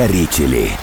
Покорители.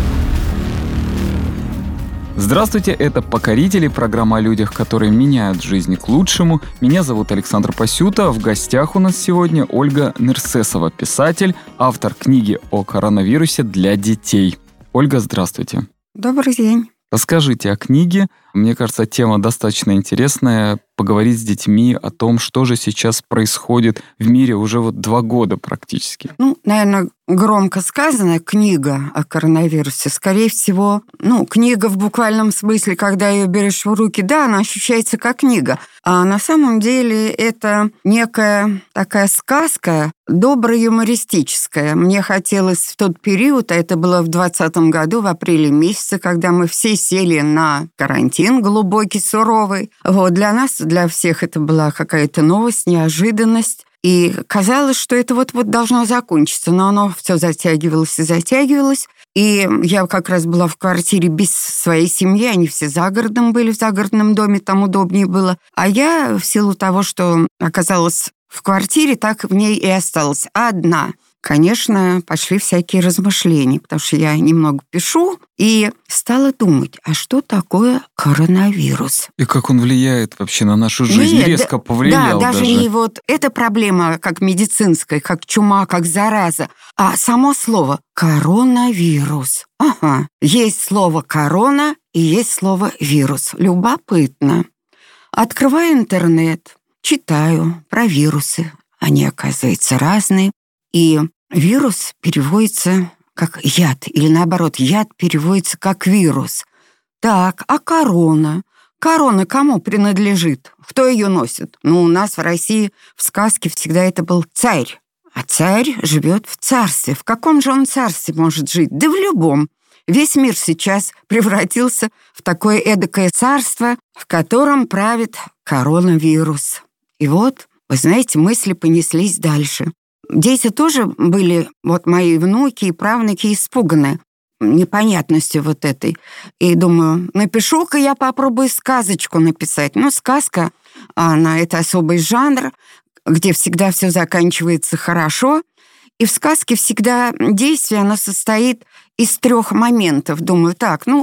Здравствуйте, это «Покорители», программа о людях, которые меняют жизнь к лучшему. Меня зовут Александр Пасюта. В гостях у нас сегодня Ольга Нерсесова, писатель, автор книги о коронавирусе для детей. Ольга, здравствуйте. Добрый день. Расскажите о книге. Мне кажется, тема достаточно интересная. Поговорить с детьми о том, что же сейчас происходит в мире уже 2 года практически. Наверное, громко сказано, книга о коронавирусе. Скорее всего, книга в буквальном смысле, когда ее берешь в руки, да, она ощущается как книга. А на самом деле это некая такая сказка, добро-юмористическая. Мне хотелось в тот период, а это было в 2020 году, в апреле месяце, когда мы все сели на карантин глубокий, суровый. Для нас, для всех это была какая-то новость, неожиданность. И казалось, что это вот-вот должно закончиться, но оно все затягивалось и затягивалось. И я как раз была в квартире без своей семьи, они все за городом были, в загородном доме, там удобнее было. А я, в силу того, что оказалась в квартире, так в ней и осталась одна. Конечно, пошли всякие размышления, потому что я немного пишу, и стала думать, а что такое коронавирус? И как он влияет вообще на нашу жизнь? Резко повлиял даже. Да, даже не эта проблема как медицинская, как чума, как зараза, а само слово коронавирус. Ага, есть слово корона и есть слово вирус. Любопытно. Открываю интернет, читаю про вирусы. Они, оказывается, разные. И вирус переводится как яд, или наоборот, яд переводится как вирус. Так, а корона? Корона кому принадлежит? Кто ее носит? У нас в России в сказке всегда это был царь. А царь живет в царстве. В каком же он царстве может жить? Да в любом. Весь мир сейчас превратился в такое эдакое царство, в котором правит коронавирус. И вы знаете, мысли понеслись дальше. Дети тоже были, мои внуки и правнуки, испуганы непонятностью этой. И думаю, напишу-ка я попробую сказочку написать. Сказка, это особый жанр, где всегда все заканчивается хорошо. И в сказке всегда действие, оно состоит из 3 моментов. Думаю,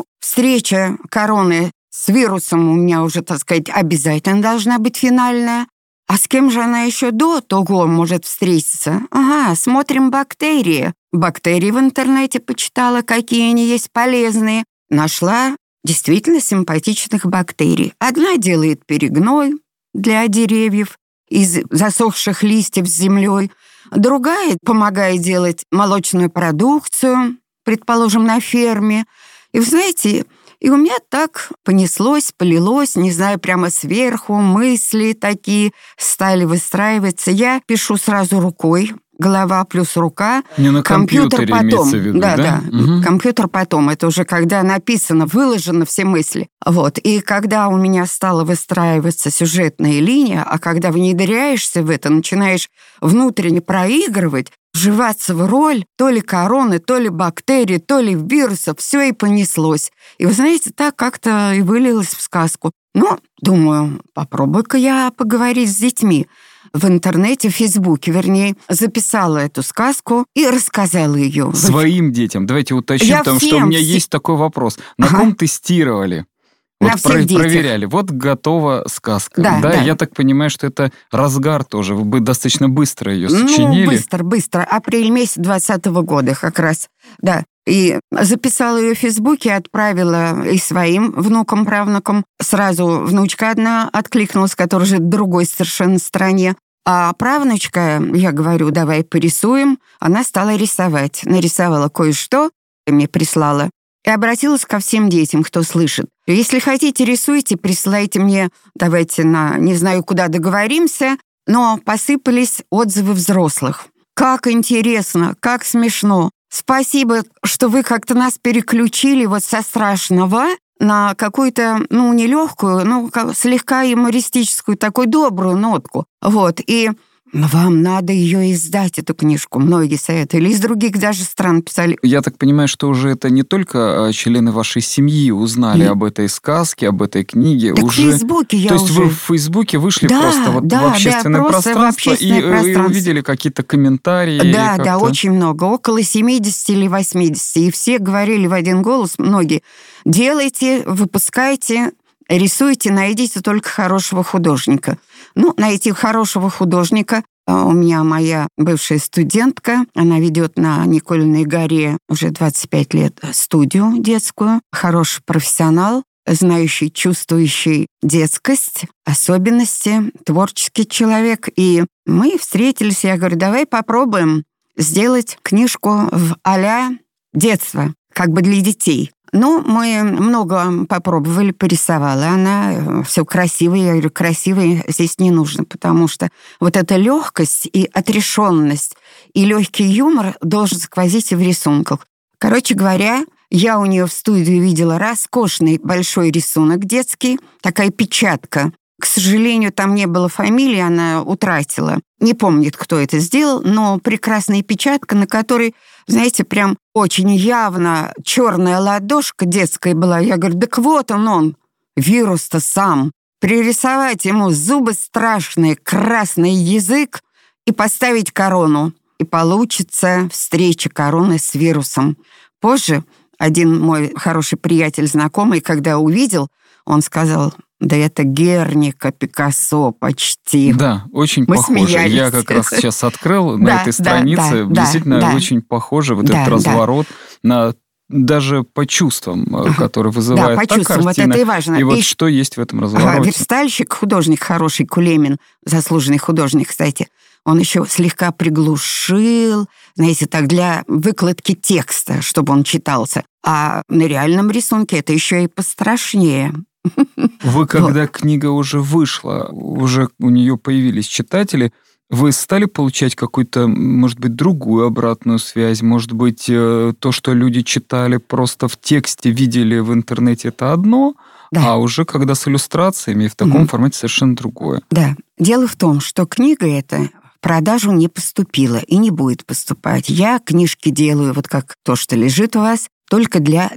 встреча короны с вирусом у меня уже, обязательно должна быть финальная. А с кем же она еще до того может встретиться? Смотрим бактерии. Бактерии в интернете почитала, какие они есть полезные. Нашла действительно симпатичных бактерий. Одна делает перегной для деревьев из засохших листьев с землей. Другая помогает делать молочную продукцию, предположим, на ферме. И вы знаете, и у меня так понеслось, полилось, не знаю, прямо сверху, мысли такие стали выстраиваться. Я пишу сразу рукой, голова плюс рука. Не на компьютере потом. Имеется в виду, да? Угу. Компьютер потом. Это уже когда написано, выложено все мысли. И когда у меня стала выстраиваться сюжетная линия, а когда внедряешься в это, начинаешь внутренне проигрывать, вживаться в роль то ли короны, то ли бактерий, то ли вирусов, все и понеслось. И вы знаете, так как-то и вылилось в сказку. Думаю, попробую-ка я поговорить с детьми. В интернете, в Фейсбуке, записала эту сказку и рассказала ее. Своим детям. Давайте уточним, потому что у меня есть такой вопрос. На ком тестировали? На всех детях. Проверяли. Готова сказка. Да. Я так понимаю, что это разгар тоже. Вы достаточно быстро ее сочинили. Быстро. Апрель месяц 2020 года как раз. Да. И записала ее в Фейсбуке, отправила и своим внукам, правнукам. Сразу внучка одна откликнулась, которая живет в другой совершенно стране. А правнучка, я говорю, давай порисуем. Она стала рисовать. Нарисовала кое-что, мне прислала. И обратилась ко всем детям, кто слышит. Если хотите, рисуйте, присылайте мне, давайте не знаю, куда договоримся. Но посыпались отзывы взрослых. Как интересно, как смешно. Спасибо, что вы как-то нас переключили со страшного на какую-то, нелегкую, слегка юмористическую, такую добрую нотку. И вам надо ее издать, эту книжку. Многие советовали. Из других даже стран писали. Я так понимаю, что уже это не только члены вашей семьи узнали об этой сказке, об этой книге. Так уже... в Фейсбуке я То есть уже... вы в Фейсбуке вышли Да, просто вот да, в общественное да, просто пространство, в общественное и пространство. увидели какие-то комментарии? Да, да, очень много. Около 70 или 80. И все говорили в один голос, многие, делайте, выпускайте, рисуйте, найдите только хорошего художника. Ну, найти хорошего художника. У меня моя бывшая студентка, она ведет на Никольной горе уже 25 лет студию детскую. Хороший профессионал, знающий, чувствующий детскость, особенности, творческий человек. И мы встретились, я говорю, давай попробуем сделать книжку в а-ля детство, как бы для детей. Ну, мы много попробовали, порисовала. Она все красивое. Я говорю, красивое здесь не нужно, потому что вот эта легкость и отрешенность, и легкий юмор должен сквозить и в рисунках. Короче говоря, я у нее в студии видела роскошный большой рисунок детский, такая печатка. К сожалению, там не было фамилии, она утратила. Не помнит, кто это сделал, но прекрасная печатка, на которой, знаете, прям очень явно черная ладошка детская была. Я говорю, так вот он, вирус-то сам. Пририсовать ему зубы страшные, красный язык и поставить корону. И получится встреча короны с вирусом. Позже один мой хороший приятель, знакомый, когда увидел, он сказал, да это Герника, Пикассо почти. Да, очень Мы похоже. смеялись. Я как раз сейчас открыл на этой странице. Действительно, очень похоже вот этот разворот на даже по чувствам, которые вызывает та картина. Вот это и важно. И вот что есть в этом развороте. Верстальщик, художник хороший, Кулемин, заслуженный художник, кстати, он еще слегка приглушил, знаете, так для выкладки текста, чтобы он читался. А на реальном рисунке это еще и пострашнее. Вы, когда книга уже вышла, уже у нее появились читатели, вы стали получать какую-то, может быть, другую обратную связь? Может быть, то, что люди читали просто в тексте, видели в интернете, это одно, да. А уже когда с иллюстрациями в таком формате совершенно другое? Да. Дело в том, что книга эта в продажу не поступила и не будет поступать. Я книжки делаю, вот как то, что лежит у вас, только для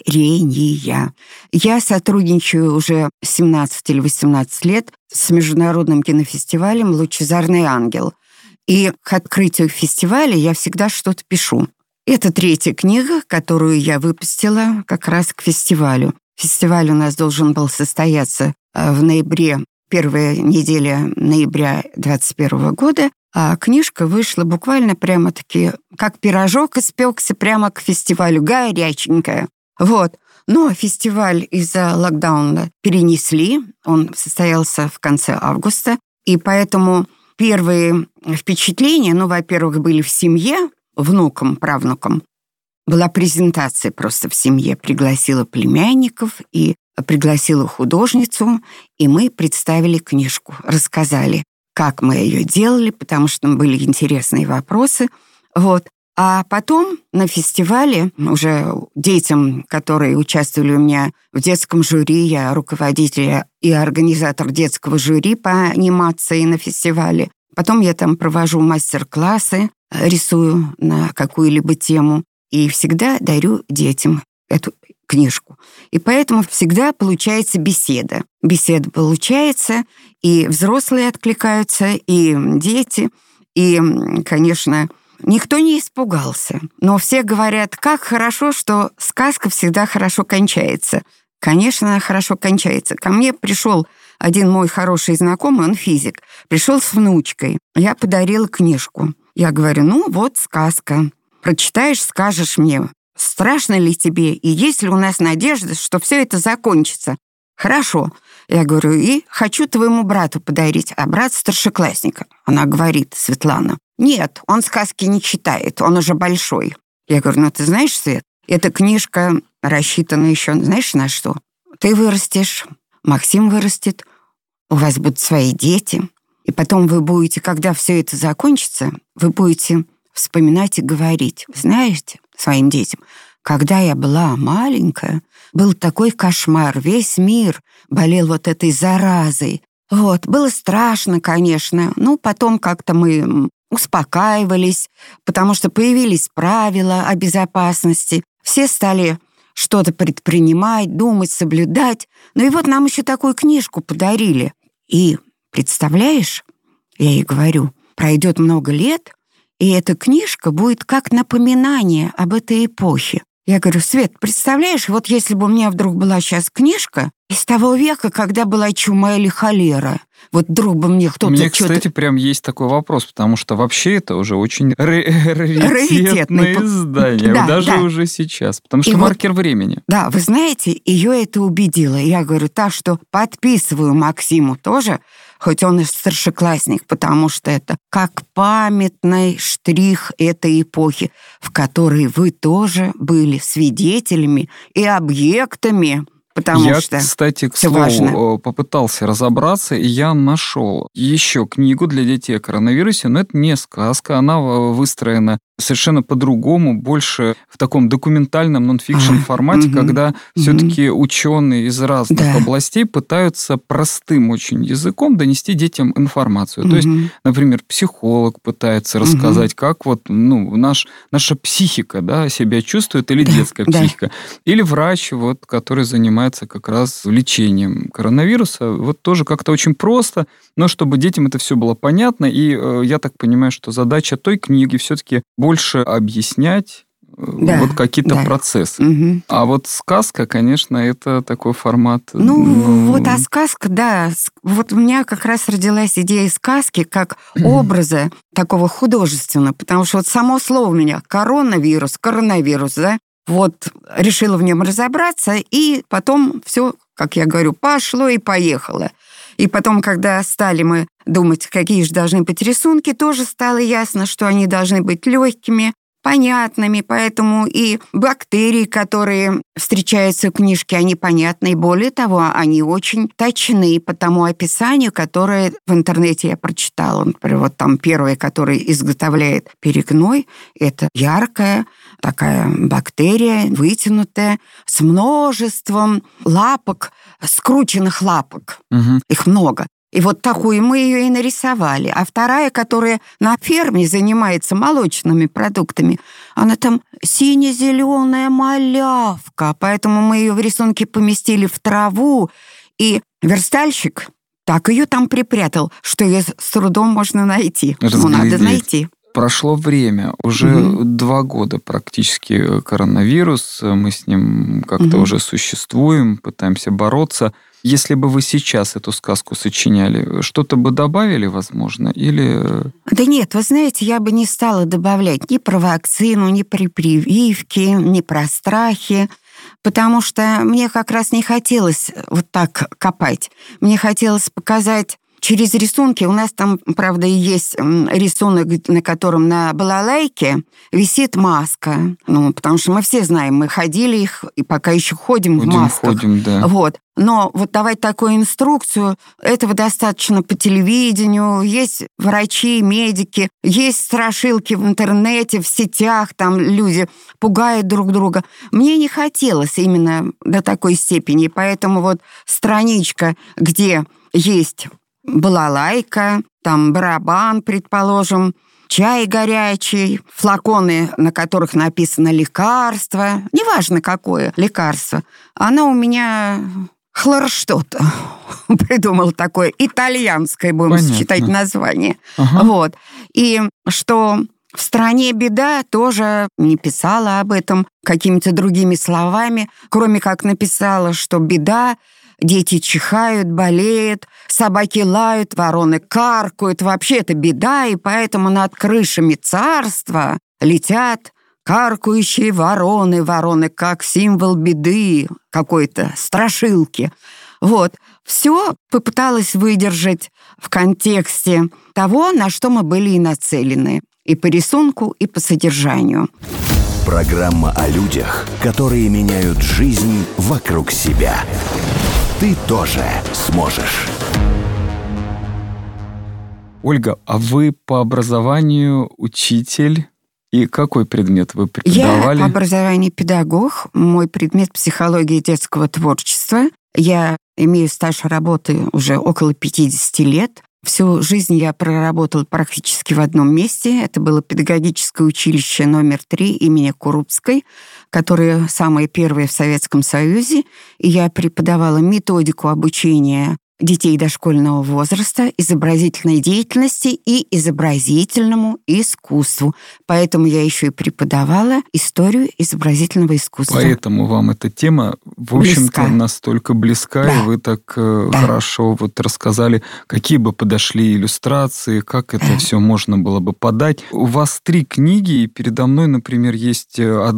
дарения. Я сотрудничаю уже 17 или 18 лет с международным кинофестивалем «Лучезарный ангел». И к открытию фестиваля я всегда что-то пишу. Это 3-я книга, которую я выпустила как раз к фестивалю. Фестиваль у нас должен был состояться в ноябре, первая неделя ноября 2021 года, а книжка вышла буквально прямо-таки, как пирожок испекся прямо к фестивалю, горяченькая. Вот. Но фестиваль из-за локдауна перенесли, он состоялся в конце августа, и поэтому первые впечатления, во-первых, были в семье, внукам, правнукам. Была презентация просто в семье, пригласила племянников и пригласила художницу, и мы представили книжку, рассказали, как мы ее делали, потому что были интересные вопросы. Вот. А потом на фестивале уже детям, которые участвовали у меня в детском жюри, я руководитель и организатор детского жюри по анимации на фестивале. Потом я там провожу мастер-классы, рисую на какую-либо тему и всегда дарю детям эту книжку. И поэтому всегда получается беседа. Беседа получается, и взрослые откликаются, и дети, и, конечно, никто не испугался. Но все говорят, как хорошо, что сказка всегда хорошо кончается. Конечно, она хорошо кончается. Ко мне пришел один мой хороший знакомый, он физик, пришел с внучкой. Я подарила книжку. Я говорю, вот сказка. Прочитаешь, скажешь мне, страшно ли тебе, и есть ли у нас надежда, что все это закончится? Хорошо. Я говорю, и хочу твоему брату подарить, а брат старшеклассника. Она говорит, Светлана, нет, он сказки не читает, он уже большой. Я говорю, ты знаешь, Свет, эта книжка рассчитана еще, знаешь, на что? Ты вырастешь, Максим вырастет, у вас будут свои дети, и потом вы будете, когда все это закончится, вы будете вспоминать и говорить, знаете, своим детям, когда я была маленькая, был такой кошмар, весь мир болел вот этой заразой, Вот, было страшно, конечно. Потом как-то мы успокаивались, потому что появились правила о безопасности. Все стали что-то предпринимать, думать, соблюдать. И вот нам еще такую книжку подарили. И, представляешь, я ей говорю, пройдет много лет, и эта книжка будет как напоминание об этой эпохе. Я говорю, Свет, представляешь, вот если бы у меня вдруг была сейчас книжка из того века, когда была чума или холера, вот вдруг бы мне кто-то... У меня, кстати, прям есть такой вопрос, потому что вообще это уже очень раритетное издание, даже уже сейчас, потому что маркер времени. Да, вы знаете, ее это убедило. Я говорю, так что подписываю Максиму тоже, хоть он и старшеклассник, потому что это как памятный штрих этой эпохи, в которой вы тоже были свидетелями и объектами. Я, кстати, к слову, попытался разобраться, и я нашел еще книгу для детей о коронавирусе, но это не сказка, она выстроена совершенно по-другому, больше в таком документальном нон-фикшн формате, когда все-таки ученые из разных областей пытаются простым очень языком донести детям информацию. То есть, например, психолог пытается рассказать, как наша психика себя чувствует, или детская психика, или врач, который занимается как раз лечением коронавируса, тоже как-то очень просто, но чтобы детям это все было понятно, и я так понимаю, что задача той книги все-таки больше объяснять какие-то процессы. А сказка, конечно, это такой формат... А сказка, вот у меня как раз родилась идея сказки как образа такого художественного, потому что само слово у меня коронавирус, решила в нем разобраться, и потом все, как я говорю, пошло и поехало. И потом, когда стали мы думать, какие же должны быть рисунки, тоже стало ясно, что они должны быть легкими, понятными, поэтому и бактерии, которые встречаются в книжке, они понятны, и более того, они очень точны по тому описанию, которое в интернете я прочитала. Например, там первое, которое изготовляет перегной, это яркая такая бактерия, вытянутая, с множеством лапок, скрученных лапок. Их много. И такую мы ее и нарисовали. А вторая, которая на ферме занимается молочными продуктами, она там сине-зеленая малявка. Поэтому мы ее в рисунке поместили в траву. И верстальщик так ее там припрятал, что ее с трудом можно найти. Надо найти. Прошло время, уже 2 года практически коронавирус, мы с ним как-то уже существуем, пытаемся бороться. Если бы вы сейчас эту сказку сочиняли, что-то бы добавили, возможно, или... Да нет, вы знаете, я бы не стала добавлять ни про вакцину, ни про прививки, ни про страхи, потому что мне как раз не хотелось вот так копать. Мне хотелось показать через рисунки. У нас там, правда, и есть рисунок, на котором на балалайке висит маска. Потому что мы все знаем, мы ходили их, и пока еще ходим в масках. Но давать такую инструкцию, этого достаточно по телевидению, есть врачи, медики, есть страшилки в интернете, в сетях, там люди пугают друг друга. Мне не хотелось именно до такой степени, поэтому страничка, где есть балалайка, там барабан, предположим, чай горячий, флаконы, на которых написано лекарство, неважно какое лекарство. Оно у меня хлорштото придумал такое, итальянское, будем считать название. И что в стране беда, тоже не писала об этом какими-то другими словами, кроме как написала, что беда, дети чихают, болеют, собаки лают, вороны каркают. Вообще это беда, и поэтому над крышами царства летят каркающие вороны. Вороны как символ беды, какой-то страшилки. Все попыталась выдержать в контексте того, на что мы были и нацелены. И по рисунку, и по содержанию. Программа о людях, которые меняют жизнь вокруг себя. Ты тоже сможешь. Ольга, а вы по образованию учитель? И какой предмет вы преподавали? Я по образованию педагог. Мой предмет — психология детского творчества. Я имею стаж работы уже около 50 лет. Всю жизнь я проработала практически в одном месте. Это было педагогическое училище номер 3 имени Курубской, которое самое первое в Советском Союзе. И я преподавала методику обучения детей дошкольного возраста, изобразительной деятельности и изобразительному искусству. Поэтому я еще и преподавала историю изобразительного искусства. Поэтому вам эта тема, в общем-то, настолько близка, да. И вы так хорошо рассказали, какие бы подошли иллюстрации, как это все можно было бы подать. У вас 3 книги, и передо мной, например, есть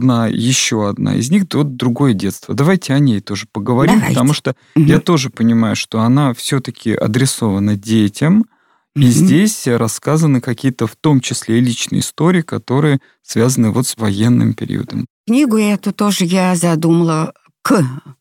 еще одна из них, «Другое детство». Давайте о ней тоже поговорим, потому что я тоже понимаю, что она все-таки адресована детям, и здесь рассказаны какие-то, в том числе и личные истории, которые связаны с военным периодом. Книгу эту тоже я задумала к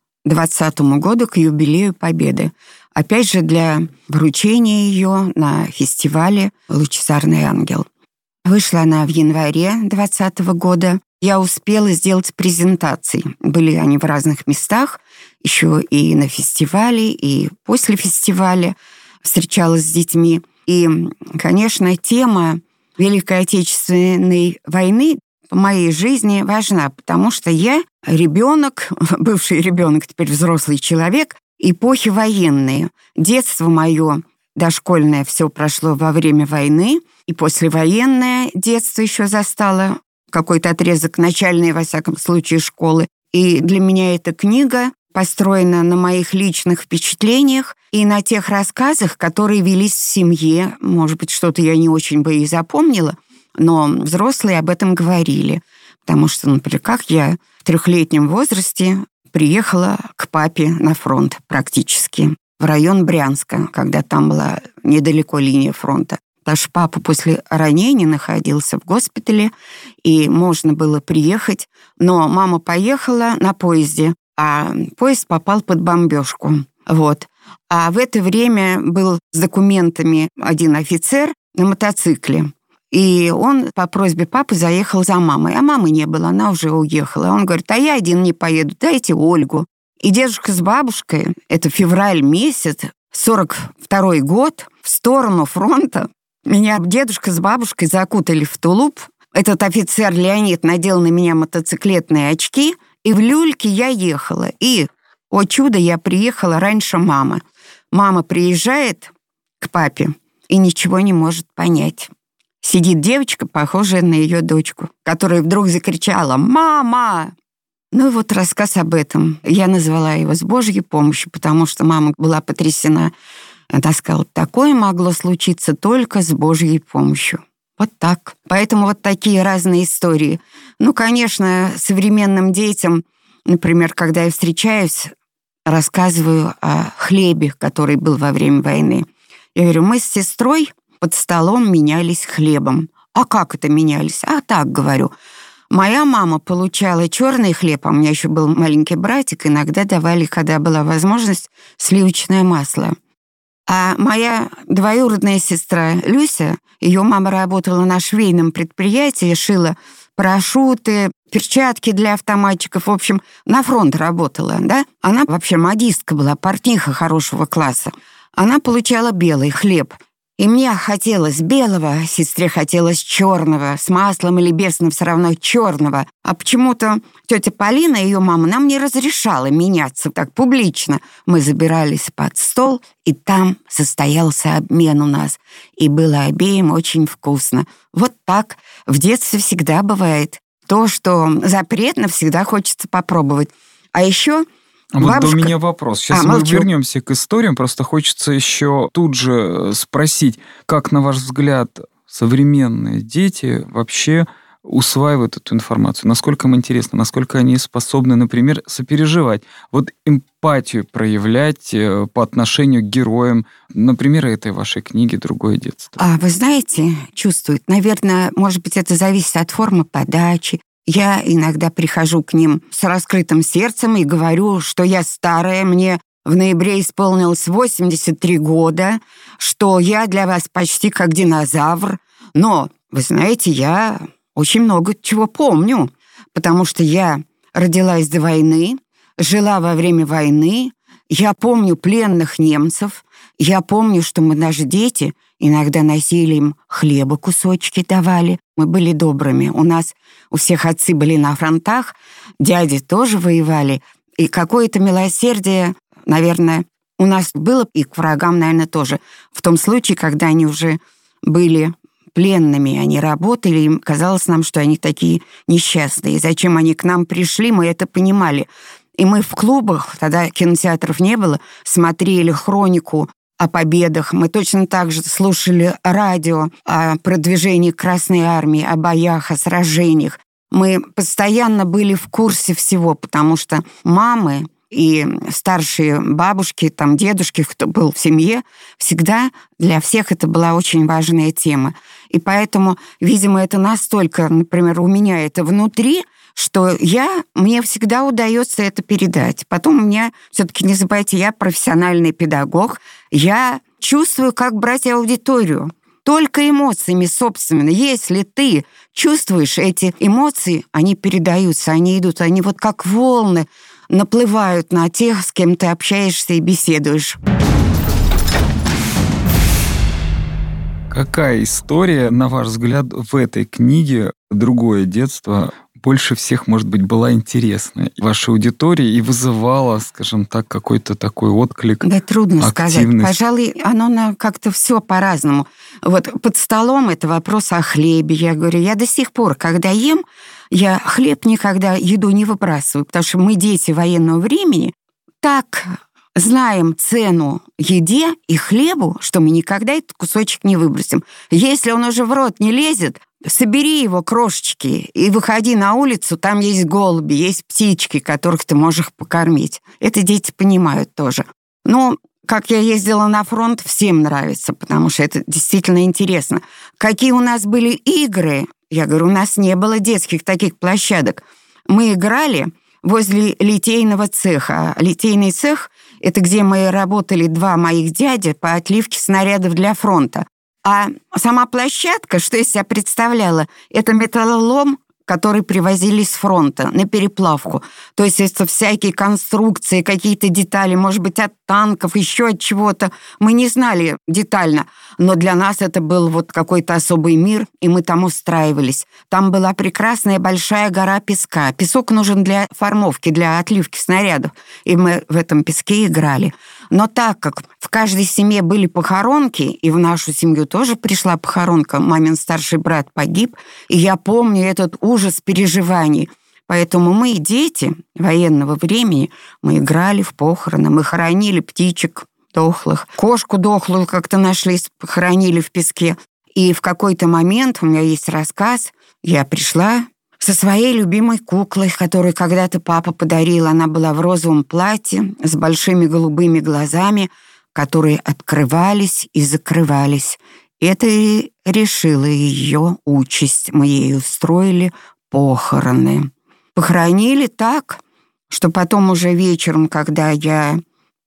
2020 году, к юбилею Победы. Опять же, для вручения ее на фестивале «Лучезарный ангел». Вышла она в январе 2020 года. Я успела сделать презентации. Были они в разных местах, еще и на фестивале, и после фестиваля встречалась с детьми. И, конечно, тема Великой Отечественной войны в моей жизни важна, потому что я ребенок, бывший ребенок, теперь взрослый человек, эпохи военные. Детство мое дошкольное все прошло во время войны, и послевоенное детство еще застало какой-то отрезок начальной, во всяком случае, школы. И для меня эта книга построена на моих личных впечатлениях и на тех рассказах, которые велись в семье. Может быть, что-то я не очень бы и запомнила, но взрослые об этом говорили. Потому что, например, как я в 3-летнем возрасте приехала к папе на фронт практически, в район Брянска, когда там была недалеко линия фронта. Потому что папа после ранения находился в госпитале, и можно было приехать. Но мама поехала на поезде, а поезд попал под бомбежку. А в это время был с документами один офицер на мотоцикле. И он по просьбе папы заехал за мамой. А мамы не было, она уже уехала. Он говорит, а я один не поеду, дайте Ольгу. И дедушка с бабушкой, это февраль месяц, 42-й год, в сторону фронта, меня дедушка с бабушкой закутали в тулуп. Этот офицер Леонид надел на меня мотоциклетные очки, и в люльке я ехала. И, о чудо, я приехала раньше мамы. Мама приезжает к папе и ничего не может понять. Сидит девочка, похожая на ее дочку, которая вдруг закричала «Мама!». Ну и рассказ об этом. Я назвала его «С Божьей помощью», потому что мама была потрясена. Она сказала, такое могло случиться только с Божьей помощью. Так. Поэтому такие разные истории. Конечно, современным детям, например, когда я встречаюсь, рассказываю о хлебе, который был во время войны. Я говорю, мы с сестрой под столом менялись хлебом. А как это менялись? А так, говорю. Моя мама получала черный хлеб, а у меня еще был маленький братик, иногда давали, когда была возможность, сливочное масло. А моя двоюродная сестра Люся, ее мама работала на швейном предприятии, шила парашюты, перчатки для автоматчиков, в общем, на фронт работала, да? Она вообще модистка была, портниха хорошего класса. Она получала белый хлеб. И мне хотелось белого, сестре хотелось черного, с маслом или без, но все равно черного. А почему-то тетя Полина, ее мама, нам не разрешала меняться так публично. Мы забирались под стол, и там состоялся обмен у нас. И было обеим очень вкусно. Так в детстве всегда бывает. То, что запретно, всегда хочется попробовать. А еще... Бабушка... у меня вопрос. Сейчас мы вернемся к историям. Просто хочется еще тут же спросить, как, на ваш взгляд, современные дети вообще усваивают эту информацию? Насколько им интересно? Насколько они способны, например, сопереживать? Эмпатию проявлять по отношению к героям, например, этой вашей книги «Другое детство». Вы знаете, чувствуют. Наверное, может быть, это зависит от формы подачи. Я иногда прихожу к ним с раскрытым сердцем и говорю, что я старая, мне в ноябре исполнилось 83 года, что я для вас почти как динозавр. Но, вы знаете, я очень много чего помню, потому что я родилась до войны, жила во время войны, Я помню пленных немцев, я помню, что мы, наши дети, иногда носили им хлеба, кусочки давали. Мы были добрыми. У всех отцы были на фронтах, дяди тоже воевали. И какое-то милосердие, наверное, у нас было, и к врагам, наверное, тоже. В том случае, когда они уже были пленными, они работали, им казалось нам, что они такие несчастные. Зачем они к нам пришли, мы это понимали. И мы в клубах, тогда кинотеатров не было, смотрели хронику о победах. Мы точно так же слушали радио о продвижении Красной Армии, о боях, о сражениях. Мы постоянно были в курсе всего, потому что мамы и старшие бабушки, там, дедушки, кто был в семье, всегда для всех это была очень важная тема. И поэтому, видимо, это настолько, например, у меня это внутри, что мне всегда удается это передать. Потом у меня, все-таки не забывайте, я профессиональный педагог, я чувствую, как брать аудиторию. Только эмоциями, собственно. Если ты чувствуешь эти эмоции, они передаются, они идут, они вот как волны наплывают на тех, с кем ты общаешься и беседуешь. Какая история, на ваш взгляд, в этой книге «Другое детство» больше всех, может быть, была интересна вашей аудитории и вызывала, скажем так, какой-то такой отклик, да, трудно сказать. активность? Пожалуй, оно как-то все по-разному. Вот под столом это вопрос о хлебе. Я говорю, я до сих пор, когда ем, я хлеб никогда, еду не выбрасываю, потому что мы, дети военного времени, так знаем цену еде и хлебу, что мы никогда этот кусочек не выбросим. Если он уже в рот не лезет, собери его крошечки и выходи на улицу, там есть голуби, есть птички, которых ты можешь покормить. Это дети понимают тоже. Но как я ездила на фронт, всем нравится, потому что это действительно интересно. Какие у нас были игры? Я говорю, у нас не было детских таких площадок. Мы играли возле литейного цеха. Литейный цех — это где мы работали, два моих дяди по отливке снарядов для фронта. А сама площадка, что из себя представляла, это металлолом, который привозили с фронта на переплавку. То есть это всякие конструкции, какие-то детали, может быть, от танков, еще от чего-то. Мы не знали детально, но для нас это был вот какой-то особый мир, и мы там устраивались. Там была прекрасная большая гора песка. Песок нужен для формовки, для отливки снарядов, и мы в этом песке играли. Но так как в каждой семье были похоронки, и в нашу семью тоже пришла похоронка, мамин старший брат погиб, и я помню этот ужас переживаний. Поэтому мы, дети военного времени, мы играли в похороны, мы хоронили птичек дохлых, кошку дохлую как-то нашли, похоронили в песке. И в какой-то момент, у меня есть рассказ, я пришла со своей любимой куклой, которую когда-то папа подарил. Она была в розовом платье с большими голубыми глазами, которые открывались и закрывались. Это и решило ее участь. Мы ей устроили похороны. Похоронили так, что потом уже вечером, когда я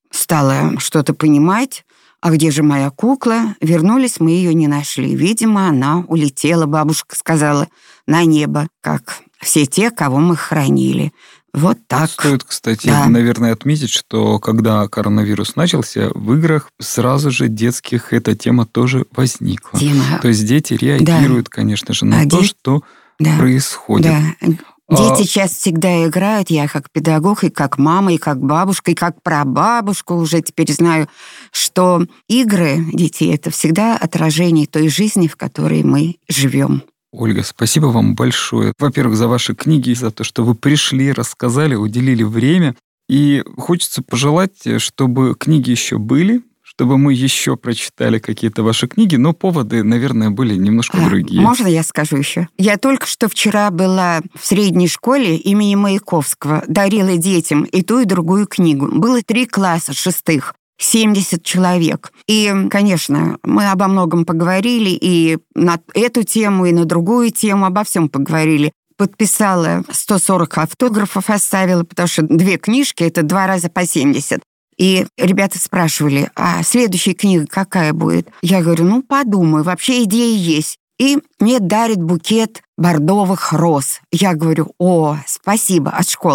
стала что-то понимать, а где же моя кукла, вернулись, мы ее не нашли. Видимо, она улетела, бабушка сказала, на небо, как все те, кого мы хранили. Вот так. Стоит, кстати, да, наверное, отметить, что когда коронавирус начался, в играх сразу же детских эта тема тоже возникла. То есть дети реагируют, да, конечно же, на то, что происходит. Да. Дети сейчас всегда играют, я как педагог, и как мама, и как бабушка, и как прабабушка уже теперь знаю, что игры детей — это всегда отражение той жизни, в которой мы живем. Ольга, спасибо вам большое. Во-первых, за ваши книги, за то, что вы пришли, рассказали, уделили время. И хочется пожелать, чтобы книги еще были, чтобы мы еще прочитали какие-то ваши книги, но поводы, наверное, были немножко другие. Можно я скажу еще? Я только что вчера была в средней школе имени Маяковского, дарила детям и ту, и другую книгу. Было 3 класса шестых, 70 человек. И, конечно, мы обо многом поговорили, и на эту тему, и на другую тему, обо всем поговорили. Подписала 140 автографов, оставила, потому что 2 книжки — это 2 раза по 70. И ребята спрашивали, а следующая книга какая будет? Я говорю, подумаю, вообще идеи есть. И мне дарит букет бордовых роз. Я говорю, спасибо, от школы.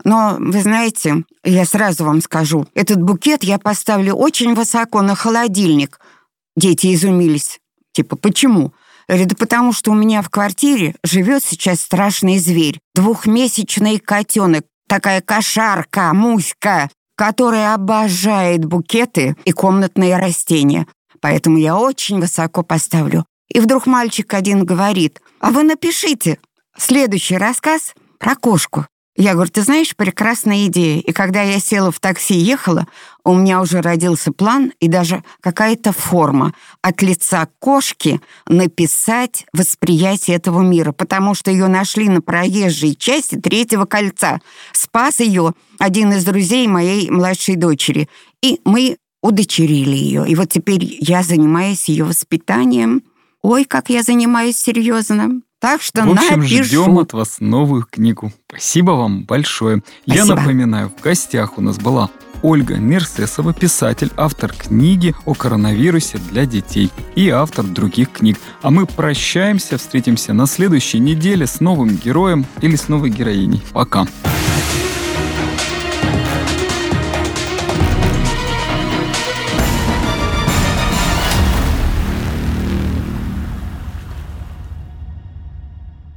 Но, вы знаете, я сразу вам скажу, этот букет я поставлю очень высоко на холодильник. Дети изумились. Типа, почему? Я говорю, да потому что у меня в квартире живет сейчас страшный зверь. 2-месячный котенок, такая кошарка, Муська, которая обожает букеты и комнатные растения. Поэтому я очень высоко поставлю. И вдруг мальчик один говорит, а вы напишите следующий рассказ про кошку. Я говорю, ты знаешь, прекрасная идея. И когда я села в такси и ехала, у меня уже родился план и даже какая-то форма от лица кошки написать восприятие этого мира, потому что ее нашли на проезжей части 3-го кольца. Спас ее один из друзей моей младшей дочери. И мы удочерили ее. И вот теперь я занимаюсь ее воспитанием. Ой, как я занимаюсь серьезно. Так что в общем, напишу. ждем от вас новую книгу. Спасибо вам большое. Спасибо. Я напоминаю, в гостях у нас была Ольга Нерсесова, писатель, автор книги о коронавирусе для детей и автор других книг. А мы прощаемся, встретимся на следующей неделе с новым героем или с новой героиней. Пока.